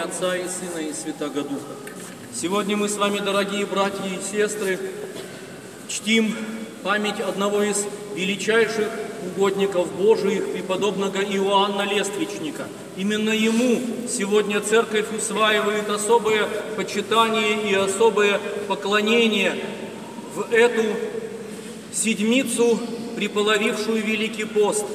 Отца и Сына и Святаго Духа. Сегодня мы с вами, дорогие братья и сестры, чтим память одного из величайших угодников Божиих, преподобного Иоанна Лествичника. Именно ему сегодня Церковь усваивает особое почитание и особое поклонение в эту седмицу, приполовившую Великий пост.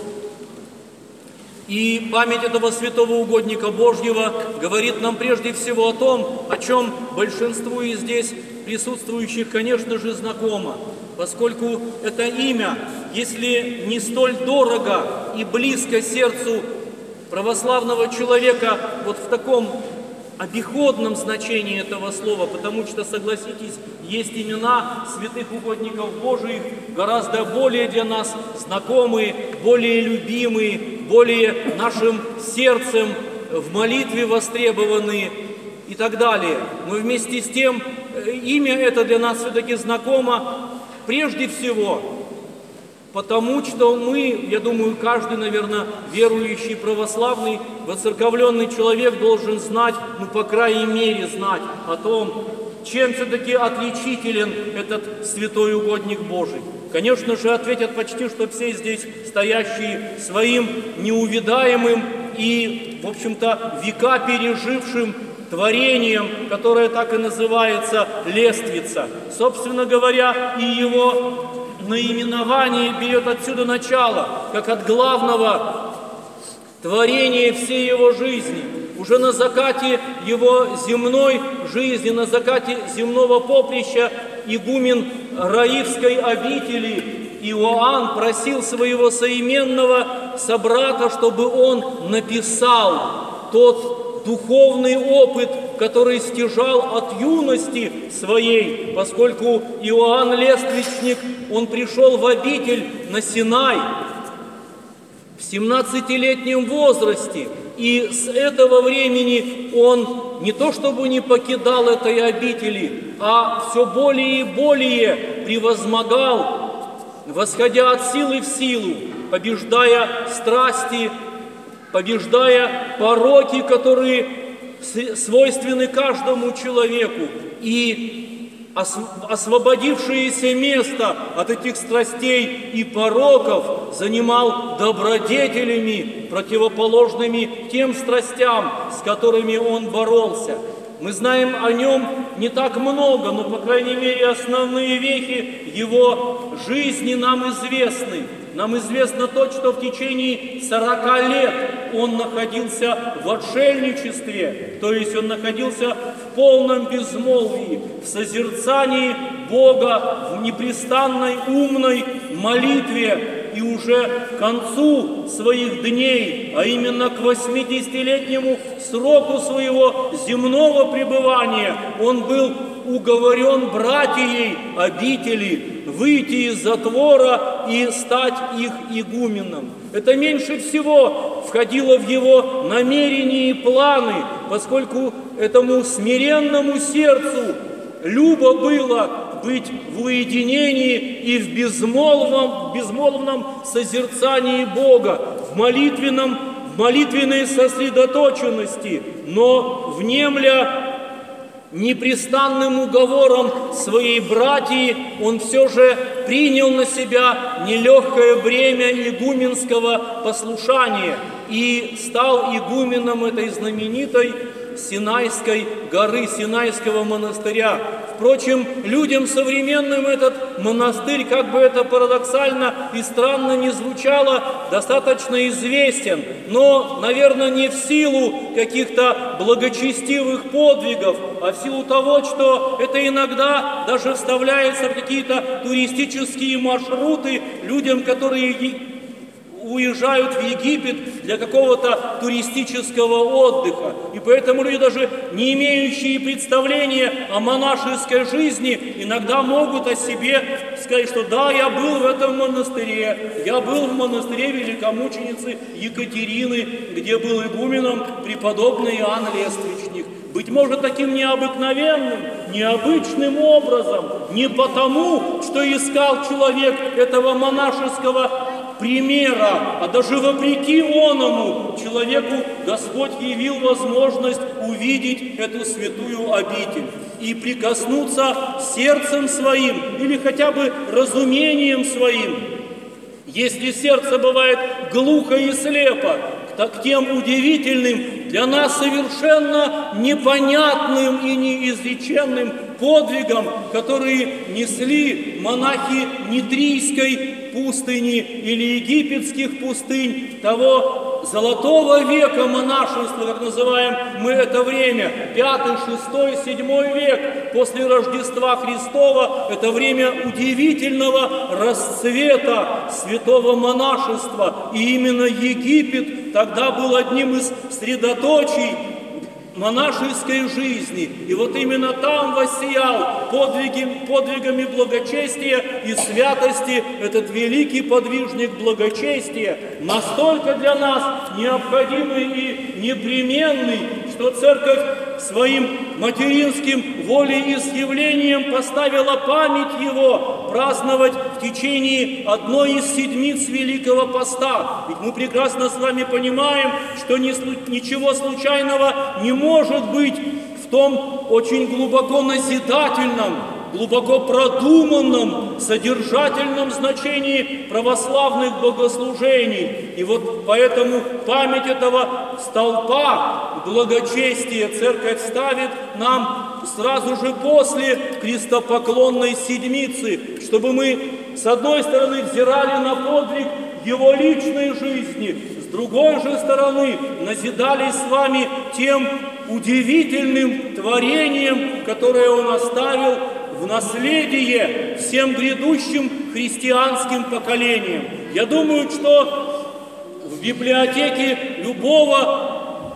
И память этого святого угодника Божьего говорит нам прежде всего о том, о чем большинству из здесь присутствующих, конечно же, знакомо, поскольку это имя, если не столь дорого и близко сердцу православного человека, вот в таком обиходном значении этого слова, потому что, согласитесь, есть имена святых угодников Божиих, гораздо более для нас знакомые, более любимые, более нашим сердцем в молитве востребованные и так далее. Но вместе с тем, имя это для нас все-таки знакомо прежде всего, потому что мы, я думаю, каждый, наверное, верующий православный, воцерковленный человек должен знать, ну, по крайней мере, знать о том, чем все-таки отличителен этот святой угодник Божий. Конечно же, ответят почти, что все здесь стоящие своим неувидаемым и, в общем-то, века пережившим творением, которое так и называется Лествица. Собственно говоря, и его наименование берет отсюда начало, как от главного творения всей его жизни. Уже на закате его земной жизни, на закате земного поприща игумен Раивской обители Иоанн просил своего соименного собрата, чтобы он написал тот духовный опыт, который стяжал от юности своей, поскольку Иоанн Лествичник, он пришел в обитель на Синай в 17-летнем возрасте, и с этого времени он не то чтобы не покидал этой обители, а все более и более превозмогал, восходя от силы в силу, побеждая страсти, побеждая пороки, которые свойственны каждому человеку, и освободившееся место от этих страстей и пороков занимал добродетелями, противоположными тем страстям, с которыми он боролся. Мы знаем о нем не так много, но, по крайней мере, основные вехи его жизни нам известны. Нам известно то, что в течение 40 лет он находился в отшельничестве, то есть он находился в полном безмолвии, в созерцании Бога, в непрестанной умной молитве. И уже к концу своих дней, а именно к 80-летнему сроку своего земного пребывания, он был уговорен братьей обители выйти из затвора и стать их игуменом. Это меньше всего входило в его намерения и планы, поскольку этому смиренному сердцу любо было быть в уединении и в безмолвном созерцании Бога, в молитвенной сосредоточенности, но внемля непрестанным уговором своей братьи, он все же принял на себя нелегкое бремя игуменского послушания и стал игуменом этой знаменитой Синайской горы, Синайского монастыря. Впрочем, людям современным этот монастырь, как бы это парадоксально и странно не звучало, достаточно известен, но, наверное, не в силу каких-то благочестивых подвигов, а в силу того, что это иногда даже вставляется в какие-то туристические маршруты людям, которые уезжают в Египет для какого-то туристического отдыха. И поэтому люди, даже не имеющие представления о монашеской жизни, иногда могут о себе сказать, что да, я был в этом монастыре, я был в монастыре великомученицы Екатерины, где был игуменом преподобный Иоанн Лествичник. Быть может, таким необыкновенным, необычным образом, не потому, что искал человек этого монашеского примера, а даже вопреки оному человеку Господь явил возможность увидеть эту святую обитель и прикоснуться сердцем своим или хотя бы разумением своим. Если сердце бывает глухо и слепо к тем удивительным, для нас совершенно непонятным и неизреченным подвигам, которые несли монахи Нитрийской пустыни или египетских пустынь того золотого века монашества, как называем мы это время, 5, 6, 7 век после Рождества Христова, это время удивительного расцвета святого монашества. И именно Египет тогда был одним из средоточий монашеской жизни. И вот именно там воссиял подвигами благочестия и святости этот великий подвижник благочестия, настолько для нас необходимый и непременный, что Церковь своим материнским волеизъявлением поставила память его праздновать в течение одной из седмиц Великого Поста. Ведь мы прекрасно с вами понимаем, что ничего случайного не может быть в том очень глубоко назидательном, глубоко продуманном, содержательном значении православных богослужений. И вот поэтому память этого столпа благочестия Церковь ставит нам сразу же после крестопоклонной седмицы, чтобы мы, с одной стороны, взирали на подвиг его личной жизни, с другой же стороны, назидались с вами тем удивительным творением, которое он оставил в наследие всем грядущим христианским поколениям. Я думаю, что в библиотеке любого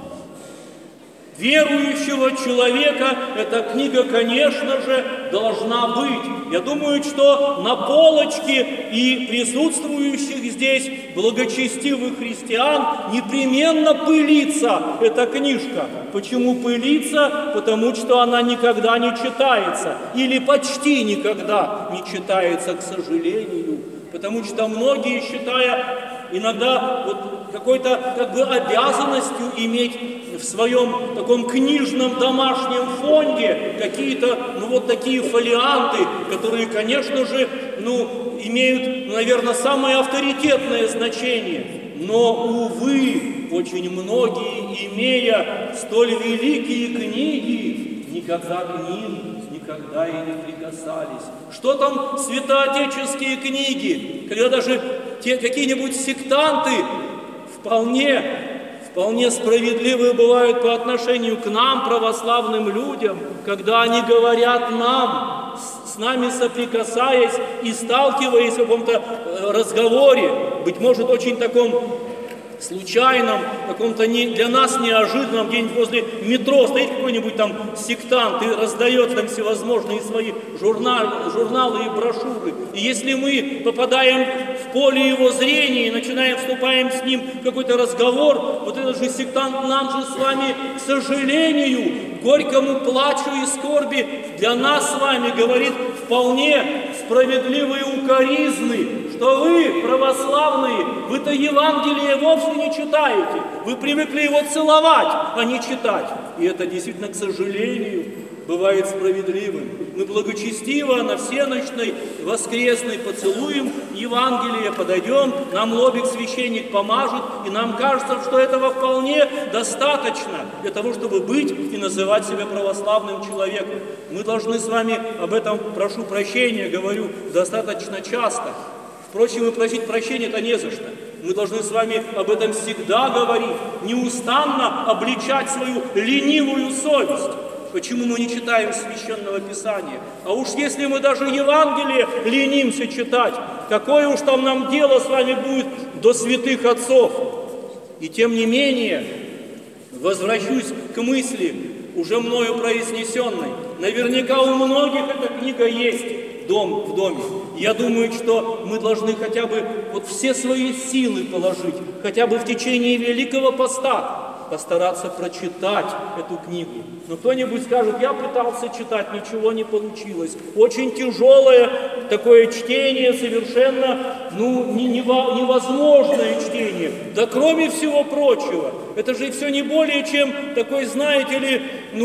верующего человека эта книга, конечно же, должна быть. Я думаю, что на полочке и присутствующих здесь благочестивых христиан непременно пылится эта книжка. Почему пылится? Потому что она никогда не читается. Или почти никогда не читается, к сожалению. Потому что многие, считая иногда вот какой-то как бы обязанностью иметь в своем таком книжном домашнем фонде какие-то, вот такие фолианты, которые, конечно же, имеют, наверное, самое авторитетное значение. Но, увы, очень многие, имея столь великие книги, никогда к ним никогда и не прикасались. Что там святоотеческие книги, когда даже те какие-нибудь сектанты вполне справедливые бывают по отношению к нам, православным людям, когда они говорят нам, с нами соприкасаясь и сталкиваясь в каком-то разговоре, быть может, очень таком случайном, каком-то для нас неожиданном, где-нибудь возле метро стоит какой-нибудь там сектант и раздает там всевозможные свои журналы и брошюры. И если мы попадаем в поле его зрения и вступаем с ним в какой-то разговор, вот этот же сектант нам же с вами, к сожалению, горькому плачу и скорби для нас с вами говорит вполне справедливые укоризны, что вы, православные, вы-то Евангелие вовсе не читаете. Вы привыкли его целовать, а не читать. И это действительно, к сожалению, бывает справедливым. Мы благочестиво на всеночной воскресной поцелуем Евангелие, подойдем, нам лобик священник помажет, и нам кажется, что этого вполне достаточно для того, чтобы быть и называть себя православным человеком. Мы должны с вами об этом, прошу прощения, говорю, достаточно часто. Впрочем, и просить прощения-то не за что. Мы должны с вами об этом всегда говорить, неустанно обличать свою ленивую совесть. Почему мы не читаем Священного Писания? А уж если мы даже Евангелие ленимся читать, какое уж там нам дело с вами будет до святых отцов? И тем не менее, возвращусь к мысли, уже мною произнесенной. Наверняка у многих эта книга есть в доме. Я думаю, что мы должны хотя бы все свои силы положить, хотя бы в течение Великого Поста, постараться прочитать эту книгу. Но кто-нибудь скажет: я пытался читать, ничего не получилось. Очень тяжелое такое чтение, совершенно невозможное чтение. Да кроме всего прочего, это же все не более чем такой, знаете ли,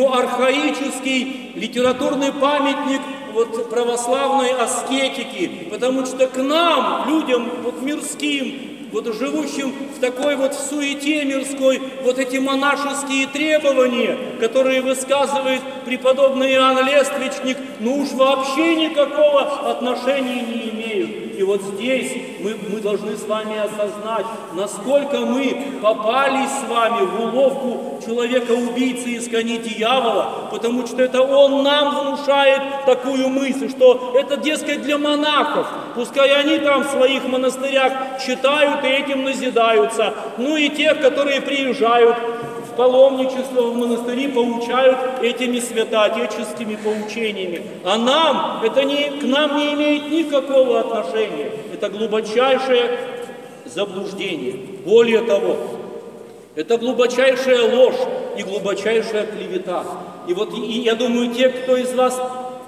архаический литературный памятник православной аскетики, потому что к нам, людям мирским, живущим в такой суете мирской, эти монашеские требования, которые высказывает преподобный Иоанн Лествичник, уж вообще никакого отношения не имеют. И здесь мы должны с вами осознать, насколько мы попались с вами в уловку человека-убийцы из кони дьявола, потому что это он нам внушает такую мысль, что это, дескать, для монахов, пускай они там в своих монастырях читают и этим назидаются, и тех, которые приезжают в паломничество в монастыри, поучают этими святоотеческими поучениями. А нам, к нам не имеет никакого отношения. Это глубочайшее заблуждение. Более того, это глубочайшая ложь и глубочайшая клевета. И я думаю, те, кто из вас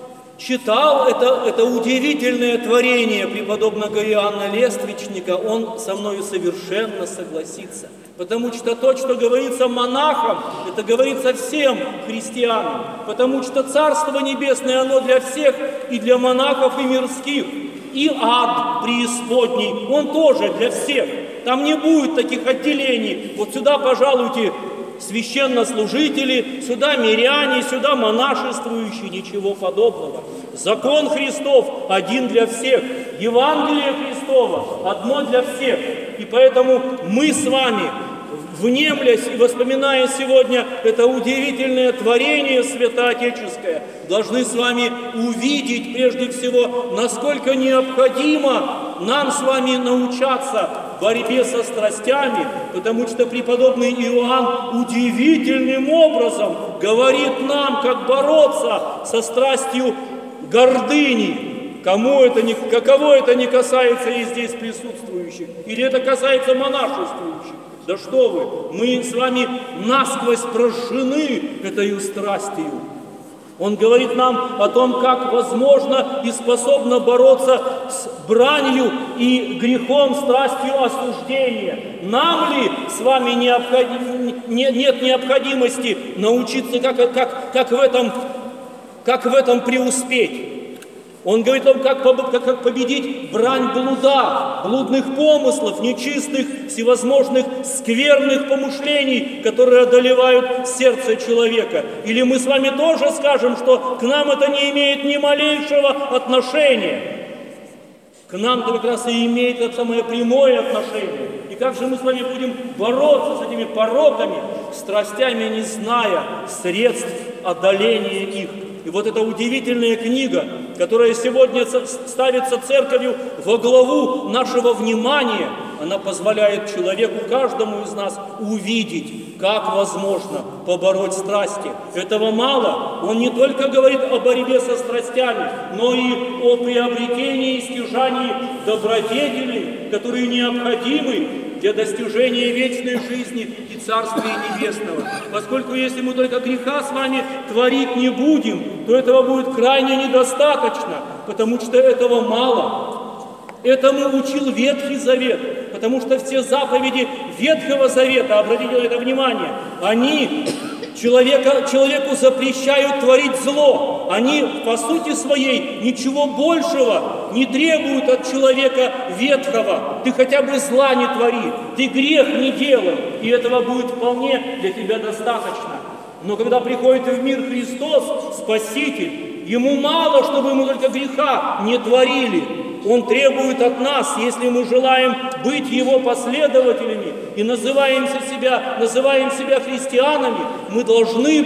читал это удивительное творение преподобного Иоанна Лествичника, он со мною совершенно согласится. Потому что то, что говорится монахам, это говорится всем христианам. Потому что Царство Небесное, оно для всех, и для монахов, и мирских. И ад преисподний, он тоже для всех. Там не будет таких отделений. Сюда пожалуйте священнослужители, сюда миряне, сюда монашествующие, ничего подобного. Закон Христов один для всех, Евангелие Христово одно для всех. И поэтому мы с вами, внемлясь и воспоминая сегодня это удивительное творение святоотеческое, должны с вами увидеть прежде всего, насколько необходимо нам с вами научаться борьбе со страстями, потому что преподобный Иоанн удивительным образом говорит нам, как бороться со страстью гордыни. Каково это не касается и здесь присутствующих, или это касается монашествующих. Да что вы, мы с вами насквозь прожжены этой страстью. Он говорит нам о том, как возможно и способно бороться с бранью и грехом, страстью осуждения. Нам ли с вами нет необходимости научиться, как в этом преуспеть? Он говорит о том, как победить брань блуда, блудных помыслов, нечистых, всевозможных скверных помышлений, которые одолевают сердце человека. Или мы с вами тоже скажем, что к нам это не имеет ни малейшего отношения. К нам-то как раз и имеет это самое прямое отношение. И как же мы с вами будем бороться с этими пороками, страстями, не зная средств одоления их? И эта удивительная книга, которая сегодня ставится церковью во главу нашего внимания, она позволяет человеку, каждому из нас, увидеть, как возможно побороть страсти. Этого мало. Он не только говорит о борьбе со страстями, но и о приобретении и стяжании добродетелей, которые необходимы для достижения вечной жизни и Царствия Небесного. Поскольку если мы только греха с вами творить не будем, то этого будет крайне недостаточно, потому что этого мало. Этому учил Ветхий Завет, потому что все заповеди Ветхого Завета, обратите на это внимание, они человеку запрещают творить зло. Они по сути своей ничего большего не требуют от человека ветхого. Ты хотя бы зла не твори, ты грех не делай, и этого будет вполне для тебя достаточно. Но когда приходит в мир Христос, Спаситель, Ему мало, чтобы мы только греха не творили. Он требует от нас, если мы желаем быть Его последователями и называем себя христианами, мы должны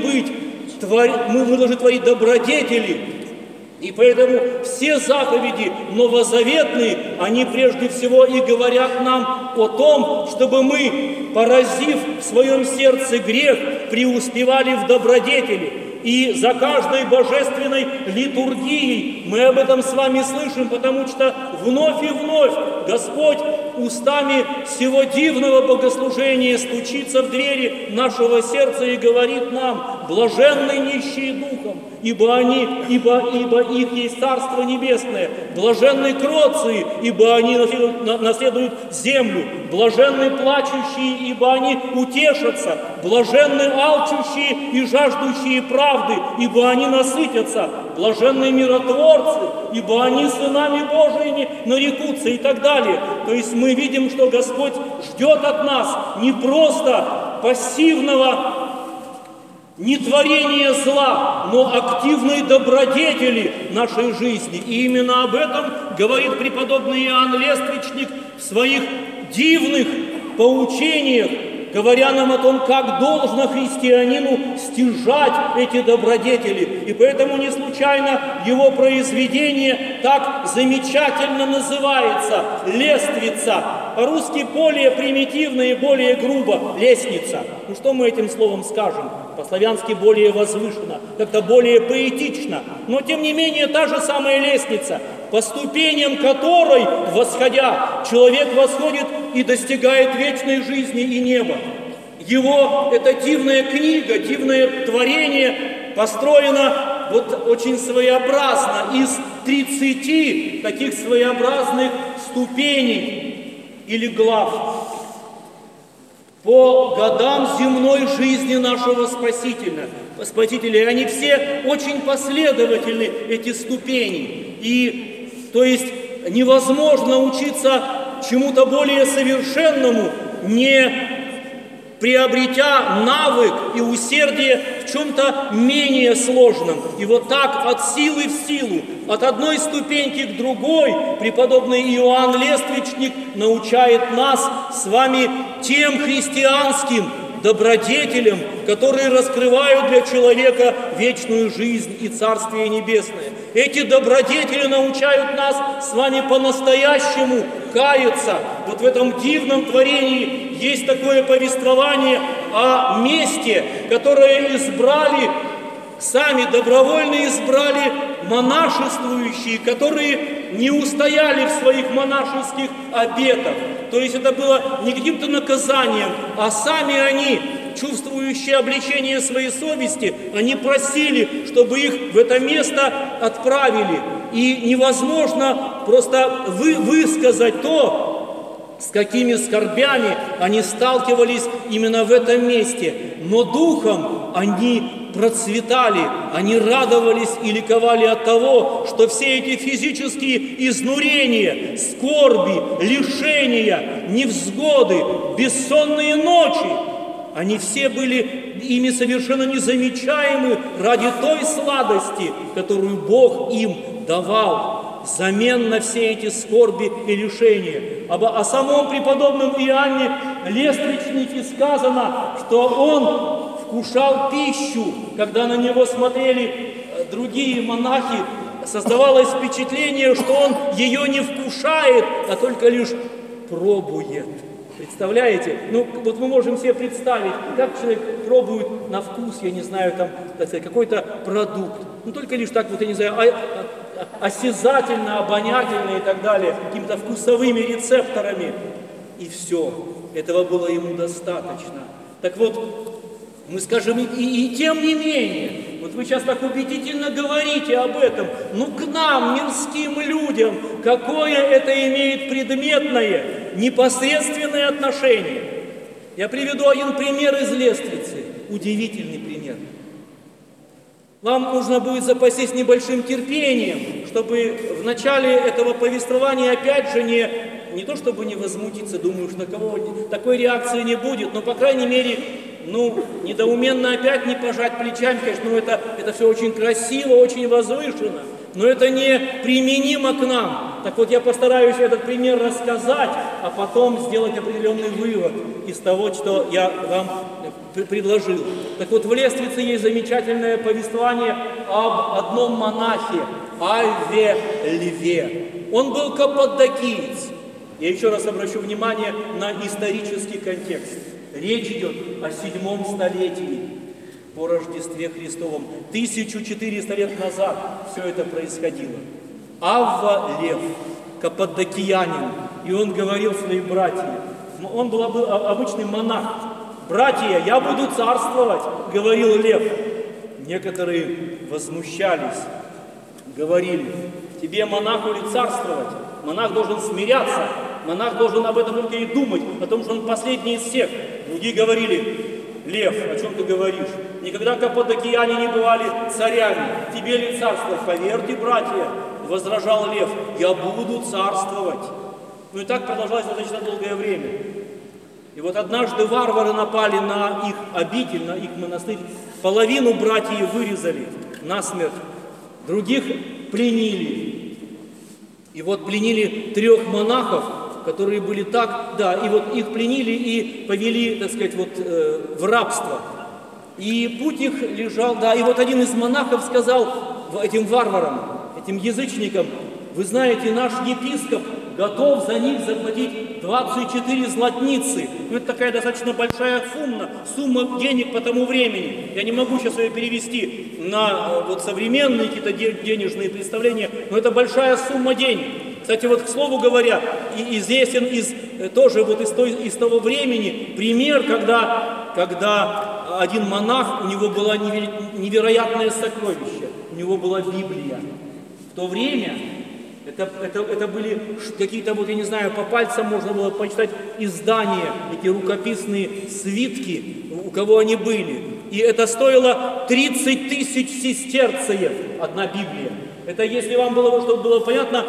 творить добродетели. И поэтому все заповеди новозаветные, они прежде всего и говорят нам о том, чтобы мы, поразив в своем сердце грех, преуспевали в добродетели. И за каждой божественной литургией мы об этом с вами слышим, потому что вновь и вновь Господь устами всего дивного богослужения стучится в двери нашего сердца и говорит нам: блаженны нищие духом, ибо их есть Царство Небесное. Блаженны кроткие, ибо они наследуют землю. Блаженны плачущие, ибо они утешатся. Блаженны алчущие и жаждущие правды, ибо они насытятся. Блаженны миротворцы, ибо они сынами Божиими нарекутся, и так далее. То есть мы видим, что Господь ждет от нас не просто пассивного нетворения зла, но активной добродетели нашей жизни. И именно об этом говорит преподобный Иоанн Лествичник в своих дивных поучениях, говоря нам о том, как должно христианину стяжать эти добродетели. И поэтому не случайно его произведение так замечательно называется «Лествица». По-русски более примитивно и более грубо «лестница». Ну что мы этим словом скажем? По-славянски более возвышенно, как-то более поэтично. Но тем не менее та же самая лестница, по ступеням которой, восходя, человек восходит и достигает вечной жизни и неба. Его, эта дивная книга, дивное творение построено вот очень своеобразно, из 30 таких своеобразных ступеней или глав по годам земной жизни нашего Спасителя. И они все очень последовательны, эти ступени. И, то есть, невозможно учиться чему-то более совершенному, не приобретя навык и усердие в чем-то менее сложном. И вот так от силы в силу, от одной ступеньки к другой, преподобный Иоанн Лествичник научает нас с вами тем христианским добродетелям, которые раскрывают для человека вечную жизнь и Царствие Небесное. Эти добродетели научают нас с вами по-настоящему каяться. Вот в этом дивном творении есть такое повествование о месте, которое избрали, сами добровольно избрали монашествующие, которые не устояли в своих монашеских обетах. То есть это было не каким-то наказанием, а сами они, чувствующие обличение своей совести, они просили, чтобы их в это место отправили. И невозможно просто высказать то, с какими скорбями они сталкивались именно в этом месте. Но духом они процветали, они радовались и ликовали от того, что все эти физические изнурения, скорби, лишения, невзгоды, бессонные ночи, они все были ими совершенно незамечаемы ради той сладости, которую Бог им давал взамен на все эти скорби и лишения. О самом преподобном Иоанне Лествичнике сказано, что он вкушал пищу, когда на него смотрели другие монахи, создавалось впечатление, что он ее не вкушает, а только лишь пробует. Представляете? Ну, вот мы можем себе представить, как человек пробует на вкус, я не знаю, там, так сказать, какой-то продукт. Ну, только лишь так вот, я не знаю, осязательно, обонятельно и так далее, какими-то вкусовыми рецепторами. И все. Этого было ему достаточно. Так вот, мы скажем, и тем не менее, вот вы сейчас так убедительно говорите об этом, ну к нам, мирским людям, какое это имеет предметное, непосредственное отношение. Я приведу один пример из Лествицы, удивительный пример. Вам нужно будет запастись небольшим терпением, чтобы в начале этого повествования опять же не то чтобы не возмутиться, думаю, что на кого такой реакции не будет, но, по крайней мере, недоуменно опять не пожать плечами, конечно, это все очень красиво, очень возвышенно, но это не применимо к нам. Так вот, я постараюсь этот пример рассказать, а потом сделать определенный вывод из того, что я вам предложил. Так вот, в Лествице есть замечательное повествование об одном монахе, Авве Льве. Он был каппадокиец. Я еще раз обращу внимание на исторический контекст. Речь идет о 7 столетии по Рождестве Христовом. 1400 лет назад все это происходило. Авва Лев, каппадокиянин, и он говорил своим братьям. Он был обычный монах. «Братья, я буду царствовать», — говорил Лев. Некоторые возмущались, говорили: «Тебе, монаху, ли царствовать? Монах должен смиряться, монах должен об этом только и думать, потому что он последний из всех». Другие говорили: «Лев, о чем ты говоришь? Никогда каппадокияне не бывали царями. Тебе ли царствовать? Поверьте, братья», — возражал Лев, — «я буду царствовать». Ну и так продолжалось достаточно долгое время. И вот однажды варвары напали на их обитель, на их монастырь. Половину братьев вырезали насмерть, других пленили. И вот пленили 3 монахов, которые были так, да, и вот их пленили и повели, так сказать, вот в рабство. И путь их лежал, да, и вот один из монахов сказал этим варварам, этим язычникам: «Вы знаете, наш епископ готов за них заплатить 24 златницы». Ну, это такая достаточно большая сумма денег по тому времени. Я не могу сейчас ее перевести на вот современные какие-то денежные представления, но это большая сумма денег. Кстати, вот, к слову говоря, известен тоже вот из того времени пример, когда один монах, у него было невероятное сокровище, у него была Библия. В то время это были какие-то, вот я не знаю, по пальцам можно было почитать издания, эти рукописные свитки, у кого они были. И это стоило 30 тысяч сестерцев, одна Библия. Это, если вам было, чтобы было понятно,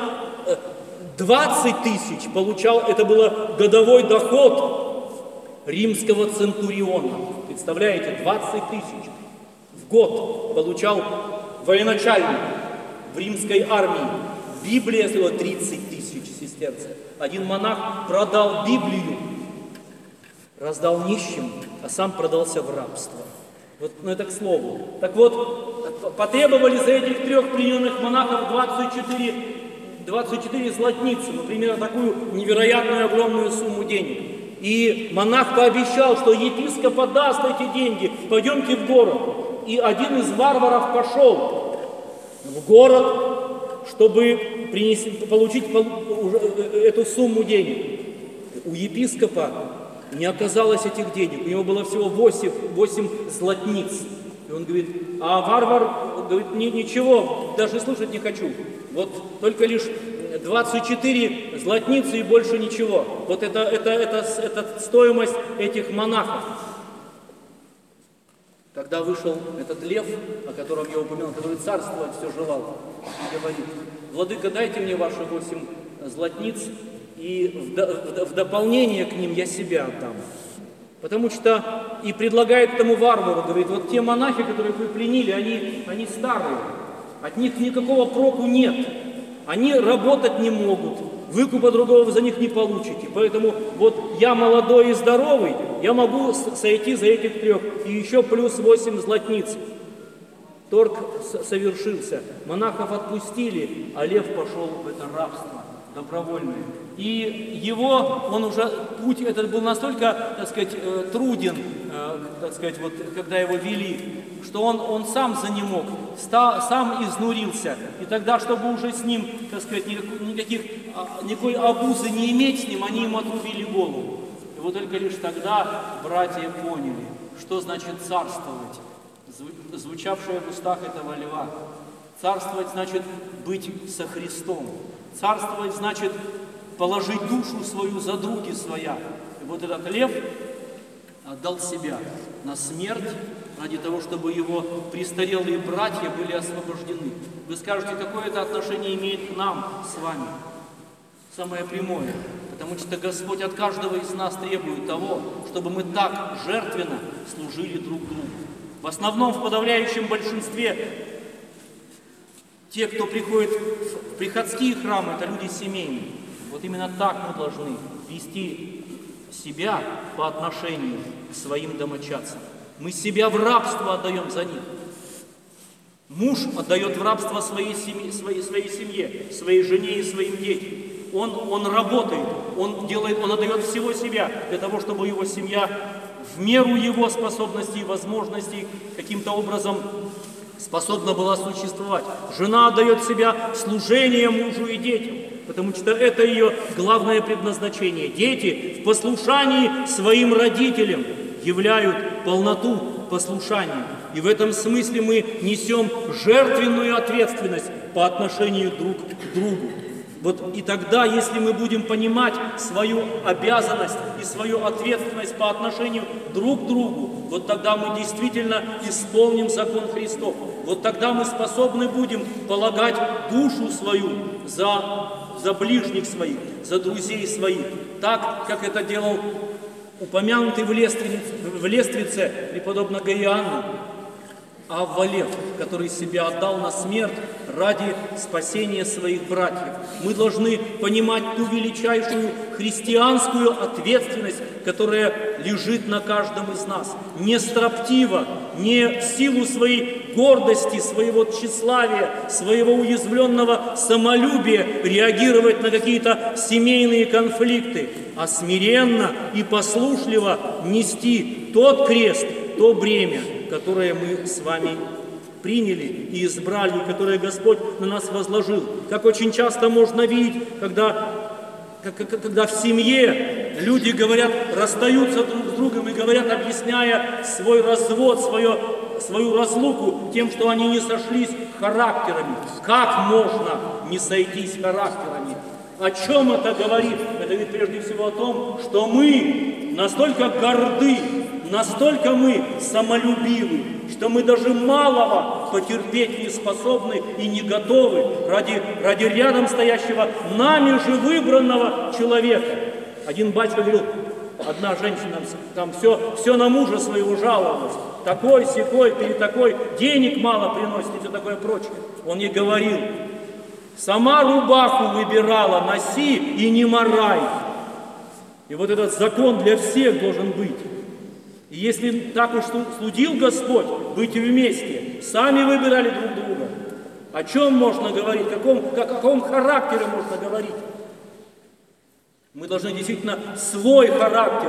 20 тысяч получал, это был годовой доход римского центуриона. Представляете, 20 тысяч в год получал военачальник в римской армии. Библия стоила 30 тысяч сестерцев. Один монах продал Библию, раздал нищим, а сам продался в рабство. Вот, ну это к слову. Так вот, потребовали за этих 3 плененных монахов 24 златницы, например, такую невероятную огромную сумму денег. И монах пообещал, что епископ отдаст эти деньги, пойдемте в город. И один из варваров пошел в город, чтобы получить эту сумму денег. У епископа не оказалось этих денег, у него было всего 8 златниц. И он говорит, а варвар говорит: ничего, даже слушать не хочу. Вот только лишь 24 златницы и больше ничего. Вот это стоимость этих монахов. Тогда вышел этот лев, о котором я упомянул, который царствовать все желал, и говорит: «Владыка, дайте мне ваши 8 златниц, и в дополнение к ним я себя отдам». Потому что и предлагает этому варвару, говорит: вот те монахи, которых вы пленили, они старые, от них никакого проку нет, они работать не могут, выкупа другого вы за них не получите, поэтому вот я молодой и здоровый, я могу сойти за этих 3, и еще плюс 8 златниц. Торг совершился, монахов отпустили, а лев пошел в это рабство добровольное. И он уже, путь этот был настолько, так сказать, труден, так сказать, вот, когда его вели, что он сам занемог, сам изнурился. И тогда, чтобы уже с ним, так сказать, никакой обузы не иметь с ним, они ему отрубили голову. И вот только лишь тогда братья поняли, что значит царствовать, звучавшее в устах этого льва. Царствовать значит быть со Христом. Царствовать значит положить душу свою за други своя. И вот этот лев отдал себя на смерть ради того, чтобы его престарелые братья были освобождены. Вы скажете, какое это отношение имеет к нам с вами? Самое прямое. Потому что Господь от каждого из нас требует того, чтобы мы так жертвенно служили друг другу. В основном, в подавляющем большинстве, те, кто приходит в приходские храмы, это люди семейные. Вот именно так мы должны вести себя по отношению к своим домочадцам. Мы себя в рабство отдаем за них. Муж отдает в рабство своей семье, своей жене и своим детям. Он работает, он отдает всего себя для того, чтобы его семья в меру его способностей и возможностей каким-то образом способна была существовать. Жена отдает себя в служение мужу и детям. потому что это ее главное предназначение. Дети в послушании своим родителям являют полноту послушания. И в этом смысле мы несем жертвенную ответственность по отношению друг к другу. Вот и тогда, если мы будем понимать свою обязанность и свою ответственность по отношению друг к другу, вот тогда мы действительно исполним закон Христов. Вот тогда мы способны будем полагать душу свою за ближних своих, за друзей своих, так, как это делал упомянутый в Лествице преподобного Иоанна Аввалев, который себя отдал на смерть ради спасения своих братьев. Мы должны понимать ту величайшую христианскую ответственность, которая лежит на каждом из нас. Не строптиво, не в силу своей гордости, своего тщеславия, своего уязвленного самолюбия реагировать на какие-то семейные конфликты, а смиренно и послушливо нести тот крест, то бремя, которое мы с вами приняли и избрали, которое Господь на нас возложил. Как очень часто можно видеть, когда в семье люди говорят, расстаются друг с другом и говорят, объясняя свой развод, свою разлуку тем, что они не сошлись характерами. Как можно не сойтись характерами? О чем это говорит? Это говорит прежде всего о том, что мы настолько горды, настолько мы самолюбивы, что мы даже малого потерпеть не способны и не готовы ради рядом стоящего нами же выбранного человека. Один батюшка говорил, одна женщина там все на мужа своего жаловалась, такой-сякой, перетакой, денег мало приносит и все такое прочее. Он ей говорил, сама рубаху выбирала, носи и не морай. И вот этот закон для всех должен быть. И если так уж судил Господь, быть вместе, сами выбирали друг друга, о чем можно говорить, о каком характере можно говорить? Мы должны действительно свой характер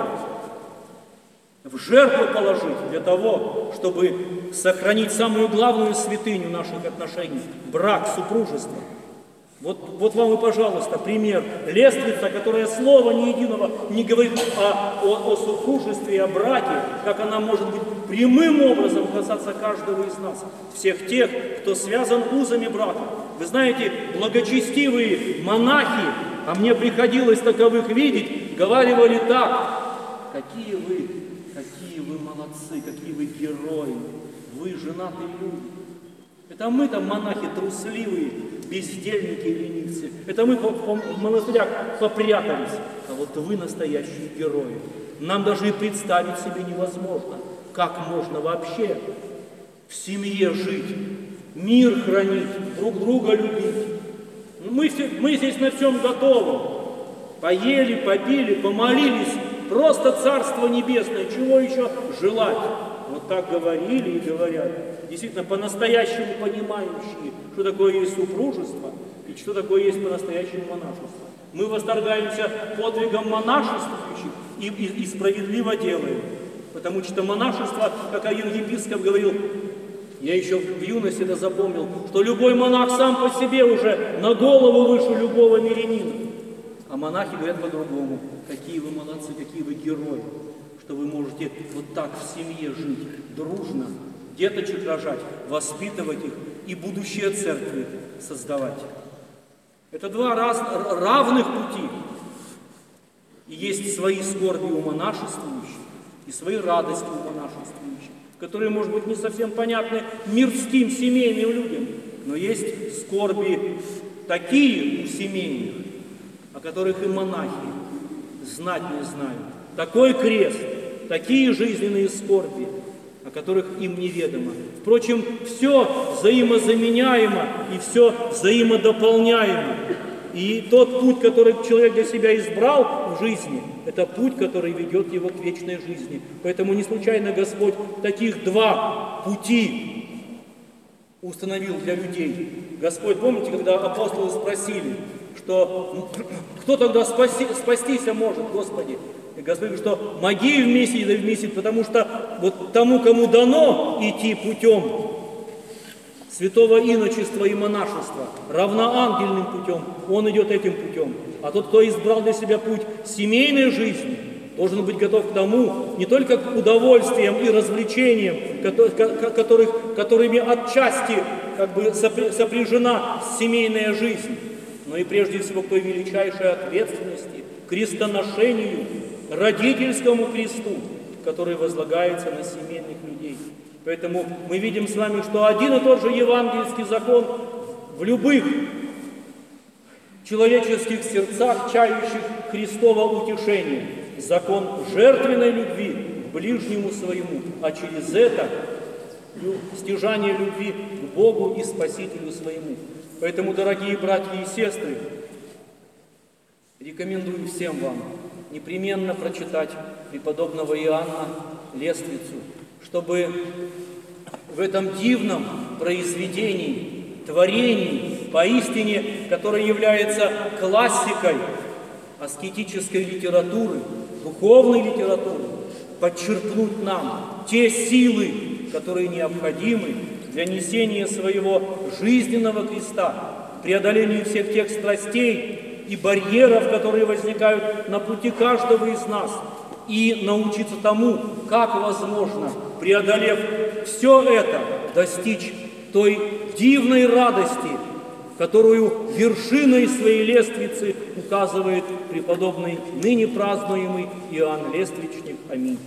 в жертву положить для того, чтобы сохранить самую главную святыню наших отношений – брак, супружество. Вот вам и, пожалуйста, пример. Лествица, которая слова ни единого не говорит о супружестве, о браке, как она может быть прямым образом касаться каждого из нас, всех тех, кто связан узами брака. Вы знаете, благочестивые монахи, а мне приходилось таковых видеть, говаривали так: какие вы молодцы, какие вы герои, вы женатые люди. Это мы там монахи трусливые, бездельники и ленивцы. Это мы в монастырях попрятались. А вот вы настоящие герои. Нам даже и представить себе невозможно, как можно вообще в семье жить, мир хранить, друг друга любить. Мы здесь на всем готовы. Поели, попили, помолились. Просто Царство Небесное. Чего еще желать? Вот так говорили и говорят. Действительно, по-настоящему понимающие, что такое есть супружество и что такое есть по-настоящему монашество. Мы восторгаемся подвигом монашествующих и справедливо делаем. Потому что монашество, как один епископ говорил, я еще в юности это запомнил, что любой монах сам по себе уже на голову выше любого мирянина. А монахи говорят по-другому. Какие вы молодцы, какие вы герои, что вы можете вот так в семье жить, дружно, деточек рожать, воспитывать их и будущее церкви создавать. Это два равных пути. И есть свои скорби у монашествующих, и свои радости у монашествующих, которые, может быть, не совсем понятны мирским семейным людям, но есть скорби такие у семейных, о которых и монахи знать не знают. Такой крест, такие жизненные скорби, о которых им неведомо. Впрочем, все взаимозаменяемо и все взаимодополняемо. И тот путь, который человек для себя избрал в жизни, это путь, который ведет его к вечной жизни. Поэтому не случайно Господь таких два пути установил для людей. Господь, помните, когда апостолы спросили, что кто тогда спастись может, Господи? И Господь говорит, что моги вместе, да вместе, потому что вот тому, кому дано идти путем святого иночества и монашества, равноангельным путем, он идет этим путем. А тот, кто избрал для себя путь семейной жизни, должен быть готов к тому, не только к удовольствиям и развлечениям, которыми отчасти сопряжена семейная жизнь, но и прежде всего к той величайшей ответственности, крестоношению, родительскому кресту, который возлагается на семейных людей. Поэтому мы видим с вами, что один и тот же евангельский закон в любых человеческих сердцах, чающих Христово утешение, закон жертвенной любви к ближнему своему, а через это стяжание любви к Богу и Спасителю своему. Поэтому, дорогие братья и сестры, рекомендую всем вам непременно прочитать преподобного Иоанна Лествицу, чтобы в этом дивном произведении, творении, поистине, которое является классикой аскетической литературы, духовной литературы, подчеркнуть нам те силы, которые необходимы для несения своего жизненного креста, преодолению всех тех страстей и барьеров, которые возникают на пути каждого из нас, и научиться тому, как возможно, преодолев все это, достичь той дивной радости, которую вершиной своей лествицы указывает преподобный ныне празднуемый Иоанн Лествичник. Аминь.